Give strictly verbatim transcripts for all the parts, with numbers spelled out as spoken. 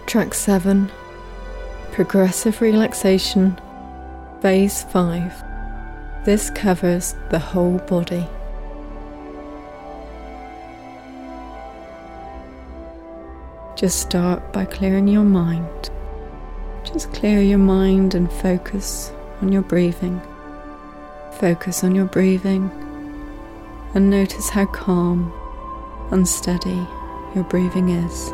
Track seven, Progressive Relaxation, Phase five. This covers the whole body. Just start by clearing your mind. Just clear your mind and focus on your breathing. Focus on your breathing and notice how calm and steady your breathing is.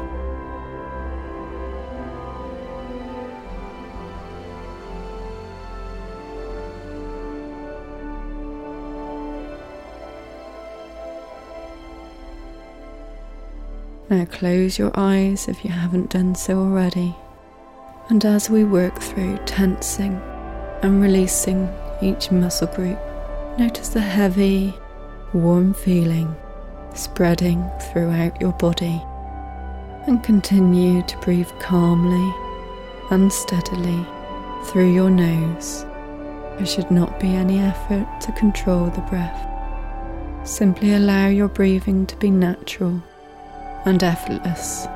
Now close your eyes if you haven't done so already, and as we work through tensing and releasing each muscle group, notice the heavy, warm feeling spreading throughout your body, and continue to breathe calmly and steadily through your nose. There should not be any effort to control the breath. Simply allow your breathing to be natural and effortless.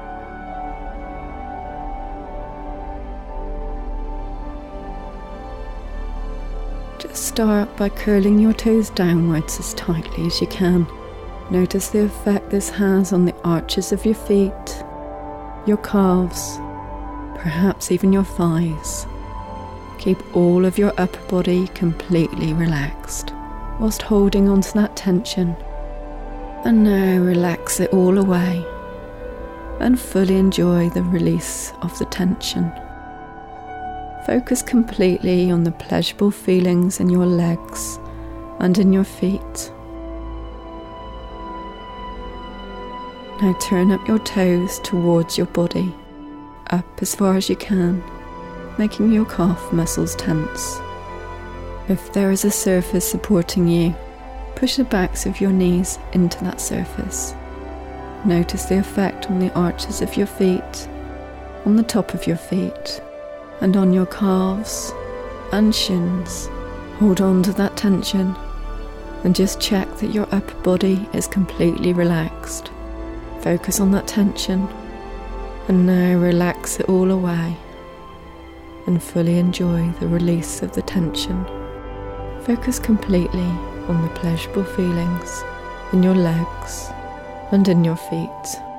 Just start by curling your toes downwards as tightly as you can. Notice the effect this has on the arches of your feet, your calves, perhaps even your thighs. Keep all of your upper body completely relaxed whilst holding onto that tension. And now relax it all away and fully enjoy the release of the tension. Focus completely on the pleasurable feelings in your legs and in your feet. Now turn up your toes towards your body, up as far as you can, making your calf muscles tense. If there is a surface supporting you, push the backs of your knees into that surface. Notice the effect on the arches of your feet, on the top of your feet, and on your calves and shins. Hold on to that tension and just check that your upper body is completely relaxed. Focus on that tension and now relax it all away and fully enjoy the release of the tension. Focus completely on the pleasurable feelings in your legs and in your feet.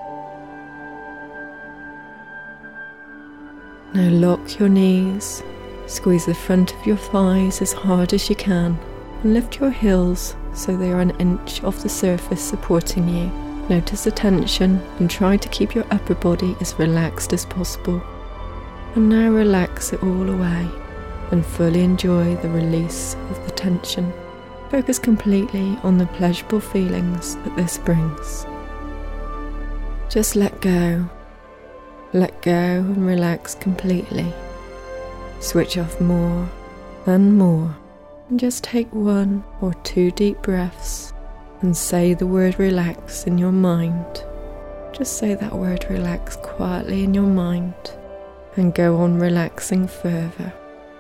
Now lock your knees, squeeze the front of your thighs as hard as you can, and lift your heels so they are an inch off the surface supporting you. Notice the tension and try to keep your upper body as relaxed as possible. And now relax it all away and fully enjoy the release of the tension. Focus completely on the pleasurable feelings that this brings. Just let go. Let go and relax completely. Switch off more and more. And just take one or two deep breaths and say the word relax in your mind. Just say that word relax quietly in your mind and go on relaxing further.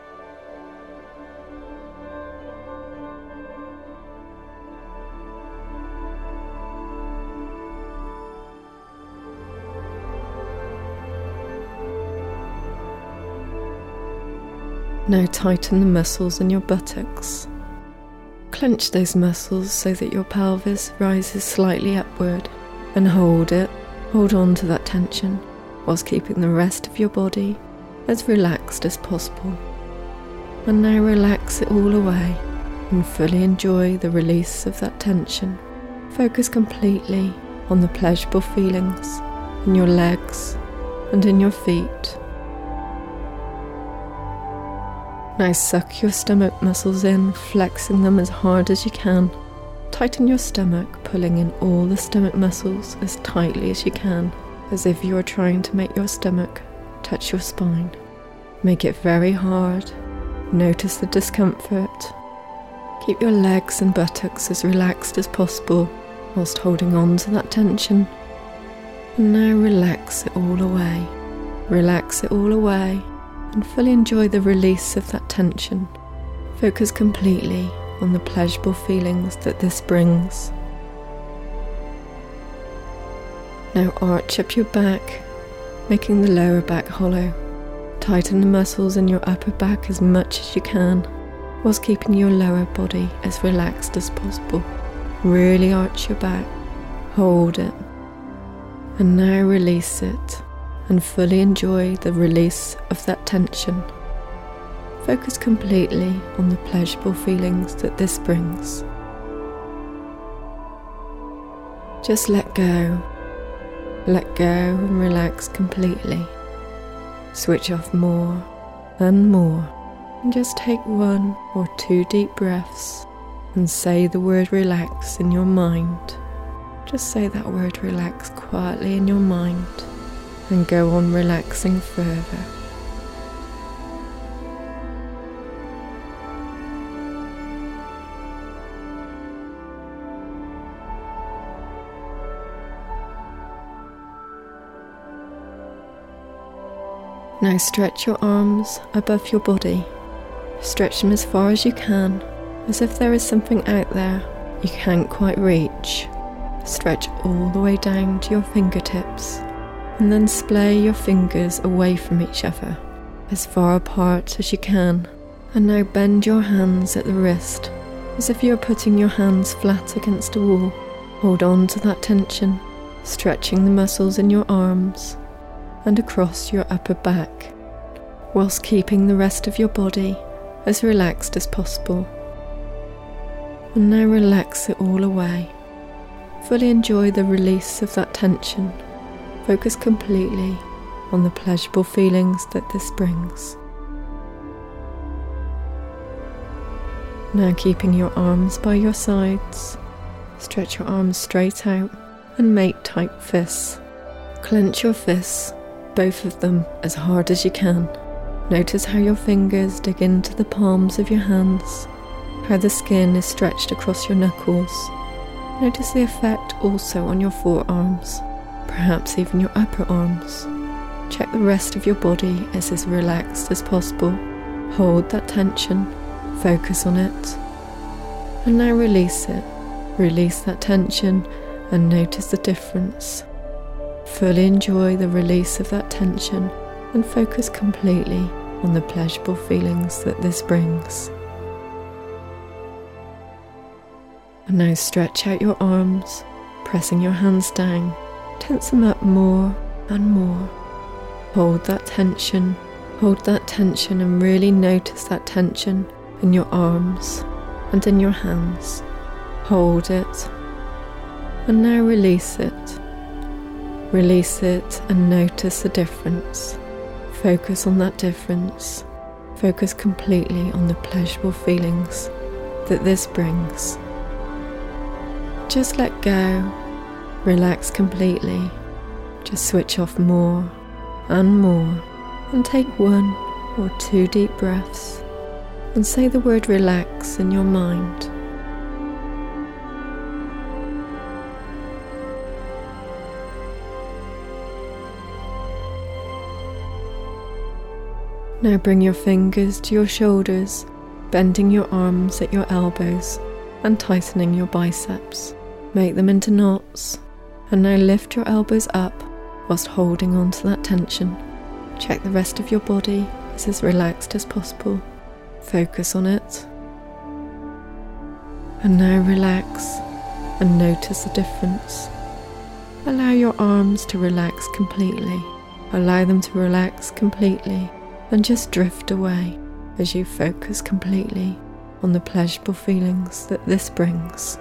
Now tighten the muscles in your buttocks. Clench those muscles so that your pelvis rises slightly upward, and hold it, hold on to that tension, whilst keeping the rest of your body as relaxed as possible. And now relax it all away and fully enjoy the release of that tension. Focus completely on the pleasurable feelings in your legs and in your feet. Now suck your stomach muscles in, flexing them as hard as you can. Tighten your stomach, pulling in all the stomach muscles as tightly as you can, as if you are trying to make your stomach touch your spine. Make it very hard. Notice the discomfort. Keep your legs and buttocks as relaxed as possible, whilst holding on to that tension. And now relax it all away. Relax it all away. And fully enjoy the release of that tension. Focus completely on the pleasurable feelings that this brings. Now arch up your back, making the lower back hollow. Tighten the muscles in your upper back as much as you can, whilst keeping your lower body as relaxed as possible. Really arch your back, hold it, and now release it, and fully enjoy the release of that tension. Focus completely on the pleasurable feelings that this brings. Just let go, let go and relax completely. Switch off more and more, and just take one or two deep breaths and say the word relax in your mind. Just say that word relax quietly in your mind and go on relaxing further. Now stretch your arms above your body. Stretch them as far as you can, as if there is something out there you can't quite reach. Stretch all the way down to your fingertips, and then splay your fingers away from each other, as far apart as you can. And now bend your hands at the wrist, as if you are putting your hands flat against a wall. Hold on to that tension, stretching the muscles in your arms and across your upper back, whilst keeping the rest of your body as relaxed as possible. And now relax it all away. Fully enjoy the release of that tension. Focus completely on the pleasurable feelings that this brings. Now keeping your arms by your sides, stretch your arms straight out and make tight fists. Clench your fists, both of them, as hard as you can. Notice how your fingers dig into the palms of your hands, how the skin is stretched across your knuckles. Notice the effect also on your forearms, perhaps even your upper arms. Check the rest of your body is as relaxed as possible. Hold that tension, focus on it, and now release it. Release that tension and notice the difference. Fully enjoy the release of that tension and focus completely on the pleasurable feelings that this brings. And now stretch out your arms, pressing your hands down. Tense them up more and more. Hold that tension, hold that tension and really notice that tension in your arms and in your hands. Hold it, and now release it. Release it and notice the difference. Focus on that difference. Focus completely on the pleasurable feelings that this brings. Just let go. Relax completely. Just switch off more and more, and take one or two deep breaths and say the word relax in your mind. Now bring your fingers to your shoulders, bending your arms at your elbows and tightening your biceps. Make them into knots, and now lift your elbows up whilst holding on to that tension. Check the rest of your body is as relaxed as possible. Focus on it. And now relax and notice the difference. Allow your arms to relax completely. Allow them to relax completely. And just drift away as you focus completely on the pleasurable feelings that this brings.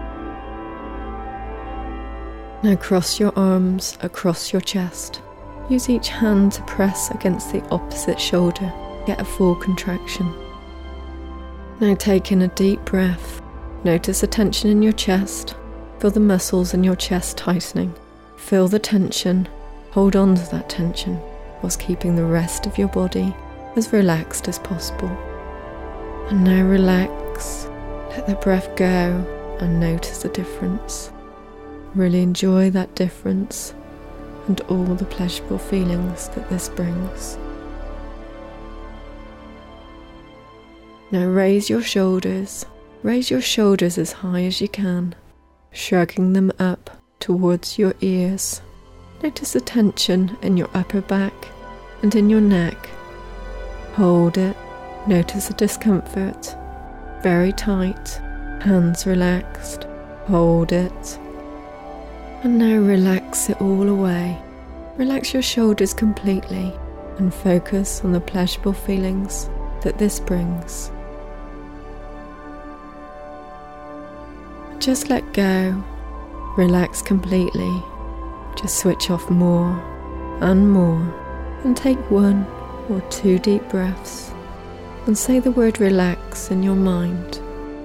Now cross your arms across your chest. Use each hand to press against the opposite shoulder. Get a full contraction. Now take in a deep breath. Notice the tension in your chest. Feel the muscles in your chest tightening. Feel the tension. Hold on to that tension, whilst keeping the rest of your body as relaxed as possible. And now relax, let the breath go and notice the difference. Really enjoy that difference and all the pleasurable feelings that this brings. Now raise your shoulders, raise your shoulders as high as you can, shrugging them up towards your ears. Notice the tension in your upper back and in your neck. Hold it. Notice the discomfort. Very tight. Hands relaxed. Hold it. And now relax it all away. Relax your shoulders completely and focus on the pleasurable feelings that this brings. Just let go. Relax completely. Just switch off more and more and take one or two deep breaths and say the word relax in your mind.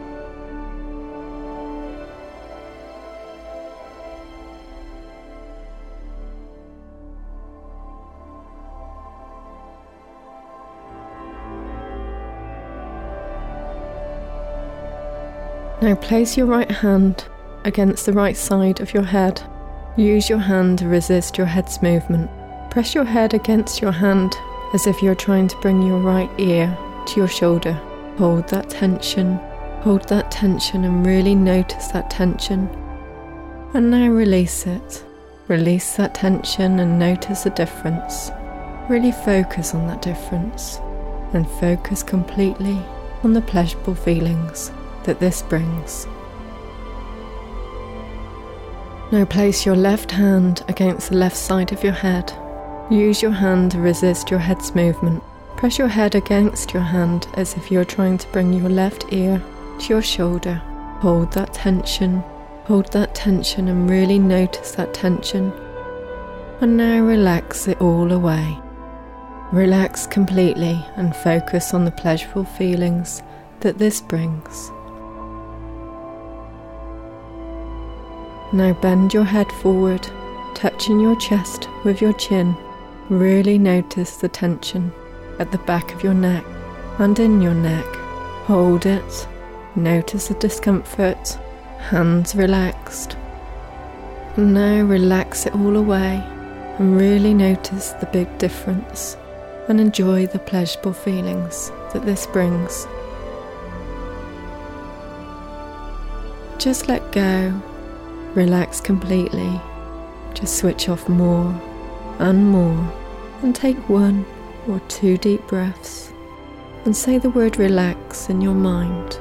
Now place your right hand against the right side of your head. Use your hand to resist your head's movement. Press your head against your hand as if you're trying to bring your right ear to your shoulder. Hold that tension. Hold that tension and really notice that tension. And now release it. Release that tension and notice the difference. Really focus on that difference and focus completely on the pleasurable feelings that this brings. Now place your left hand against the left side of your head. Use your hand to resist your head's movement. Press your head against your hand as if you're trying to bring your left ear to your shoulder. Hold that tension. Hold that tension and really notice that tension. And now relax it all away. Relax completely and focus on the pleasurable feelings that this brings. Now bend your head forward, touching your chest with your chin. Really notice the tension at the back of your neck and in your neck. Hold it. Notice the discomfort. Hands relaxed. And now relax it all away and really notice the big difference and enjoy the pleasurable feelings that this brings. Just let go. Relax completely. Just switch off more and more and take one or two deep breaths and say the word relax in your mind.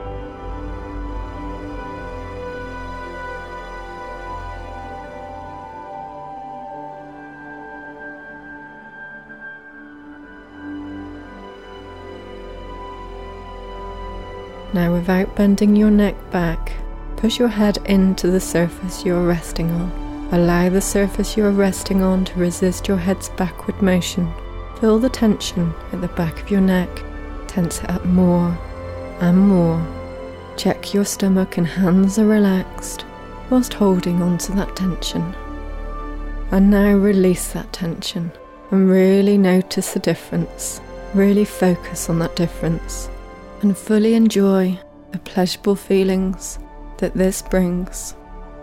Now, without bending your neck back, push your head into the surface you are resting on. Allow the surface you are resting on to resist your head's backward motion. Feel the tension at the back of your neck. Tense it up more and more. Check your stomach and hands are relaxed whilst holding onto that tension. And now release that tension and really notice the difference. Really focus on that difference and fully enjoy the pleasurable feelings that this brings.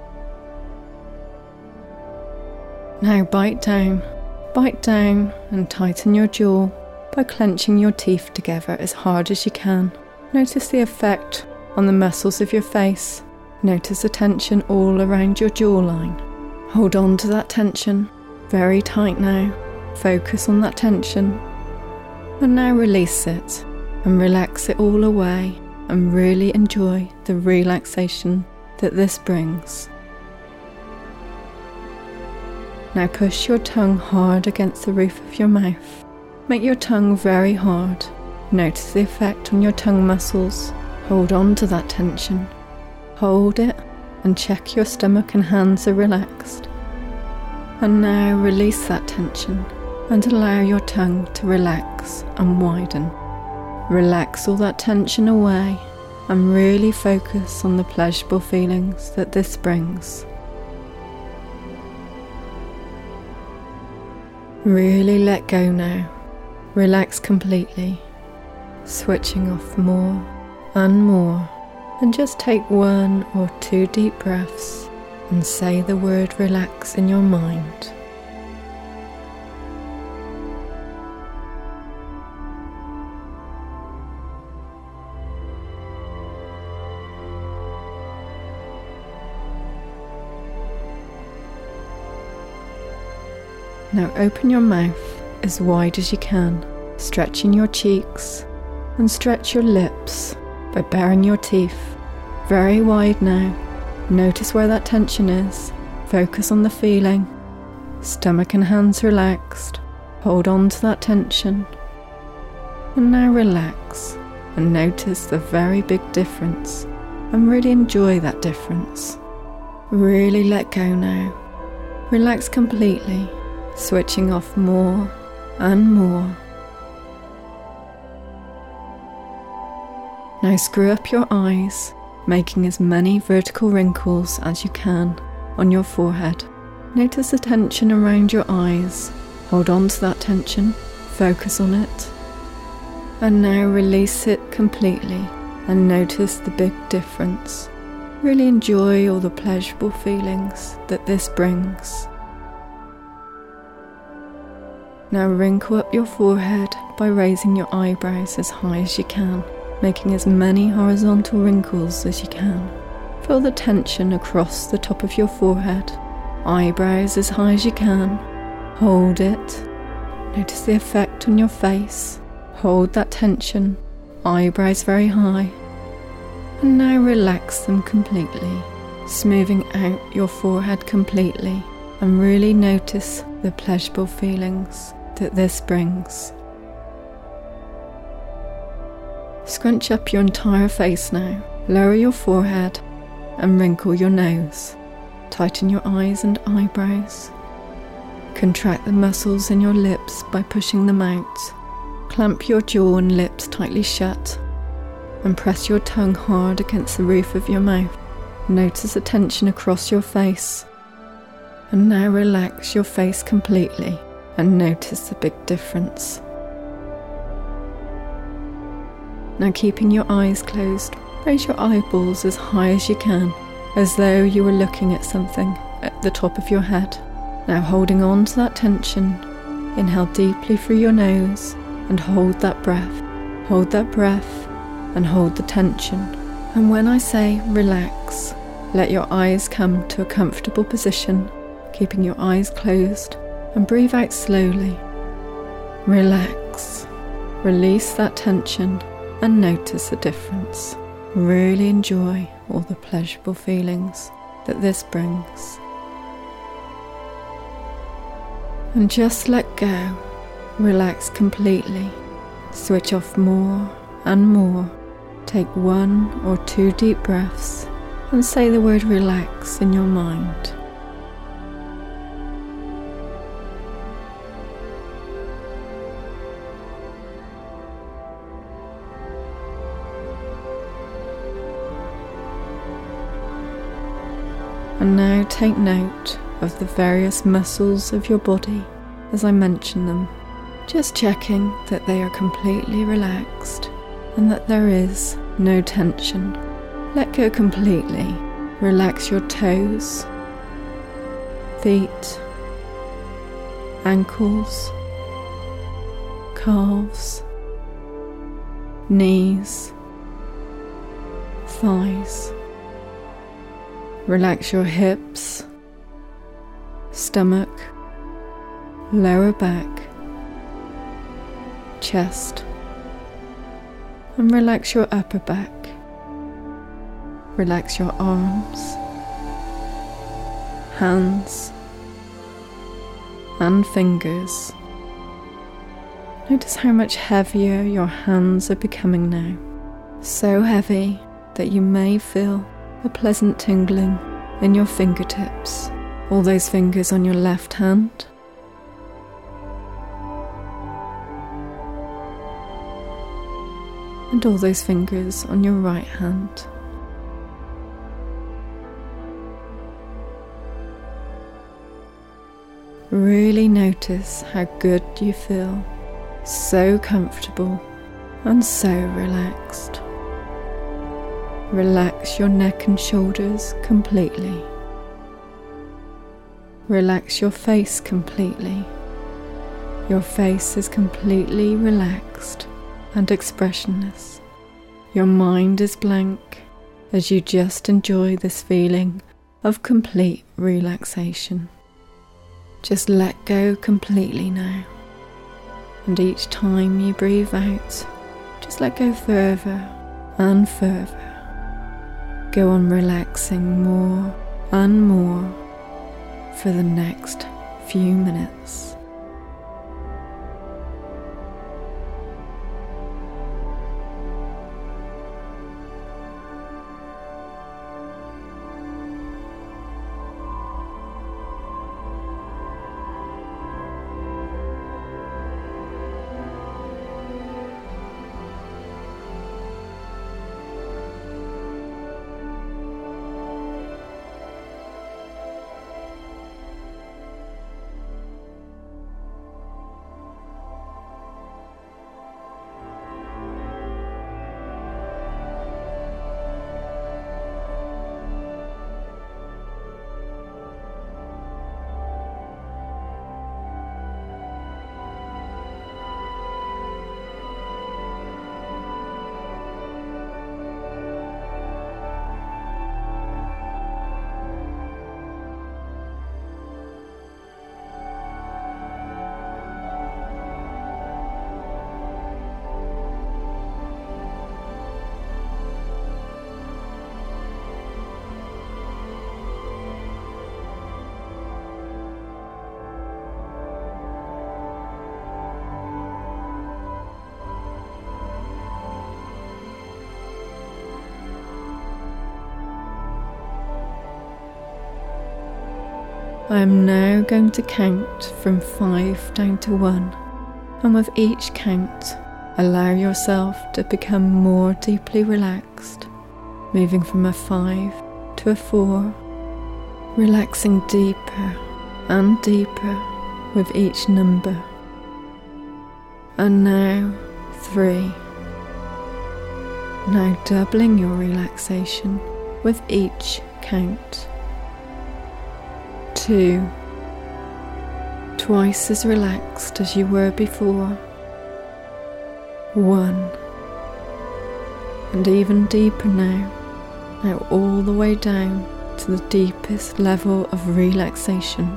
Now bite down, bite down and tighten your jaw by clenching your teeth together as hard as you can. Notice the effect on the muscles of your face. Notice the tension all around your jawline. Hold on to that tension, very tight now. Focus on that tension. And now release it and relax it all away and really enjoy the relaxation that this brings. Now push your tongue hard against the roof of your mouth. Make your tongue very hard. Notice the effect on your tongue muscles. Hold on to that tension. Hold it and check your stomach and hands are relaxed. And now release that tension and allow your tongue to relax and widen. Relax all that tension away and really focus on the pleasurable feelings that this brings. Really let go now. Relax completely, switching off more and more, and just take one or two deep breaths and say the word relax in your mind. Now open your mouth as wide as you can, stretching your cheeks, and stretch your lips by baring your teeth. Very wide now. Notice where that tension is. Focus on the feeling. Stomach and hands relaxed. Hold on to that tension. And now relax and notice the very big difference, and really enjoy that difference. Really let go now. Relax completely, switching off more and more. Now screw up your eyes, making as many vertical wrinkles as you can on your forehead. Notice the tension around your eyes. Hold on to that tension, focus on it. And now release it completely and notice the big difference. Really enjoy all the pleasurable feelings that this brings. Now wrinkle up your forehead by raising your eyebrows as high as you can, making as many horizontal wrinkles as you can. Feel the tension across the top of your forehead. Eyebrows as high as you can. Hold it. Notice the effect on your face. Hold that tension. Eyebrows very high. And now relax them completely, smoothing out your forehead completely, and really notice the pleasurable feelings that this brings. Scrunch up your entire face now. Lower your forehead and wrinkle your nose. Tighten your eyes and eyebrows. Contract the muscles in your lips by pushing them out. Clamp your jaw and lips tightly shut, and press your tongue hard against the roof of your mouth. Notice the tension across your face. And now relax your face completely and notice the big difference. Now keeping your eyes closed, raise your eyeballs as high as you can, as though you were looking at something at the top of your head. Now holding on to that tension, inhale deeply through your nose and hold that breath. Hold that breath and hold the tension. And when I say relax, let your eyes come to a comfortable position, keeping your eyes closed, and breathe out slowly. Relax. Release that tension and notice the difference. Really enjoy all the pleasurable feelings that this brings. And just let go. Relax completely. Switch off more and more. Take one or two deep breaths and say the word relax in your mind. And now take note of the various muscles of your body as I mention them, just checking that they are completely relaxed and that there is no tension. Let go completely. Relax your toes, feet, ankles, calves, knees, thighs. Relax your hips, stomach, lower back, chest, and relax your upper back. Relax your arms, hands, and fingers. Notice how much heavier your hands are becoming now. So heavy that you may feel a pleasant tingling in your fingertips. All those fingers on your left hand, and all those fingers on your right hand. Really notice how good you feel, so comfortable and so relaxed. Relax your neck and shoulders completely. Relax your face completely. Your face is completely relaxed and expressionless. Your mind is blank as you just enjoy this feeling of complete relaxation. Just let go completely now. And each time you breathe out, just let go further and further. Go on relaxing more and more for the next few minutes. I am now going to count from five down to one, and with each count, allow yourself to become more deeply relaxed, moving from a five to a four, relaxing deeper and deeper with each number. And now three. Now doubling your relaxation with each count. Two, twice as relaxed as you were before. One, and even deeper now, now all the way down to the deepest level of relaxation.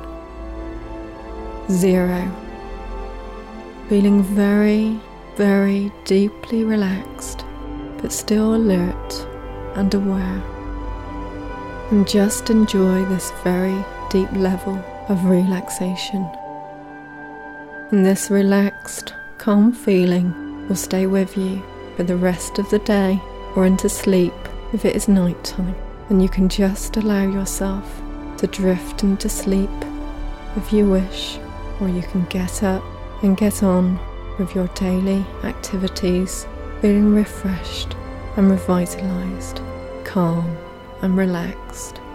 Zero, feeling very, very deeply relaxed, but still alert and aware. And just enjoy this very deep level of relaxation. And this relaxed, calm feeling will stay with you for the rest of the day or into sleep if it is night time. And you can just allow yourself to drift into sleep if you wish, or you can get up and get on with your daily activities, feeling refreshed and revitalized, calm and relaxed.